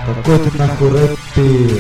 Какой ты нахуй рэпер?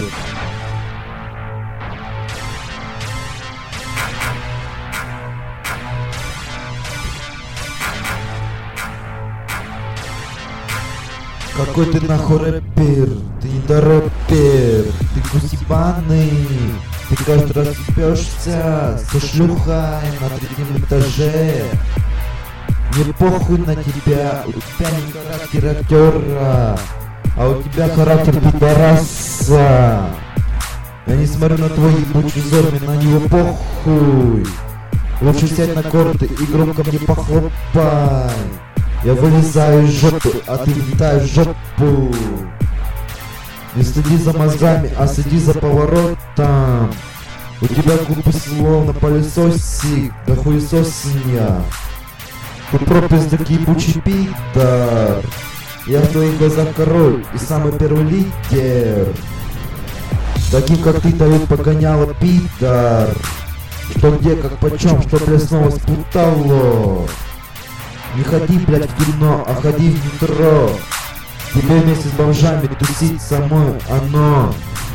Какой ты нахуй рэпер? Ты не рэпер, ты гусебаный. Ты каждый раз ебёшься со шлюхой на третьем этаже. Мне похуй на тебя, у тебя не характер актера, а у тебя характер пидораса. Я не смотрю на твой ебучий взор, мне на него похуй. Лучше сядь на корты и громко мне похлопай. Я вылезаю из жопы, а ты влетаешь в жопу. Не следи за мозгами, а следи за поворотом. У тебя губы словно пылесосик, да хуесосинья. Ты пропиздок ебучий пидор. Я в твоих глазах король и самый первый лидер. Таким как ты дают погоняло пидор. Что где, как почем, что бля снова спутало. Не ходи, блядь, в кино, а ходи в метро. Тебе вместе с бомжами тусить самой оно.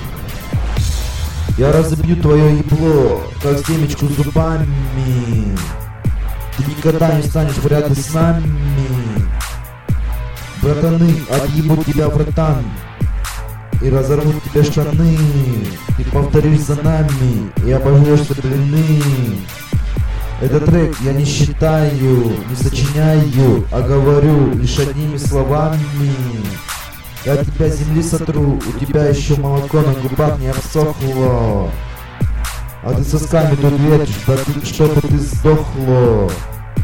Я разобью твое ебло, как семечку зубами. Ты никогда не станешь в ряды с нами. Братаны, отъебут тебя, братан, и разорвут тебе штаны. Ты повторишь за нами и обожжешься длины. Этот трек я не считаю, не сочиняю, а говорю лишь одними словами. Я тебя с земли сотру, у тебя еще молоко на губах не обсохло. А ты сосками тут ветишь, да ты, чтобы ты сдохло.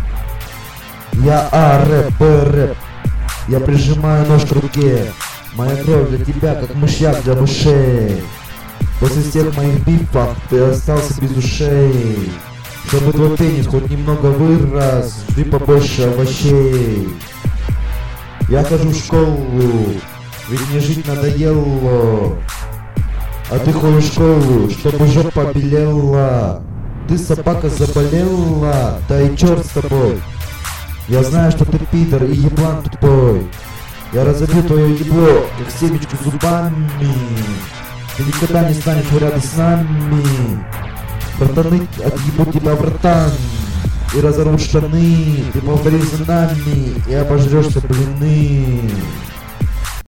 Я рэп, рэп. Я прижимаю нож к руке. Моя кровь для тебя, как мышьяк для мышей. После всех моих бифов ты остался без ушей. Чтобы твой пенис хоть немного вырос, жди побольше овощей. Я хожу в школу, ведь мне жить надоело. А ты ходишь в школу, чтобы жопа побелела. Ты собака заболела, да и черт с тобой. Я знаю, что ты пидор и еблан тупой. Я разобью твое ебло, как семечку зубами. Ты никогда не станешь в ряды с нами. Братаны, отъебут тебя, братан, и разорвут штаны. Ты повторишь за нами и обожрешься блины.